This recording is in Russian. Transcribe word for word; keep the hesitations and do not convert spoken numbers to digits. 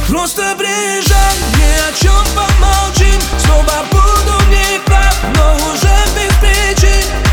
Просто приезжай, ни о чем помолчим. Снова буду не прав, но уже без причин.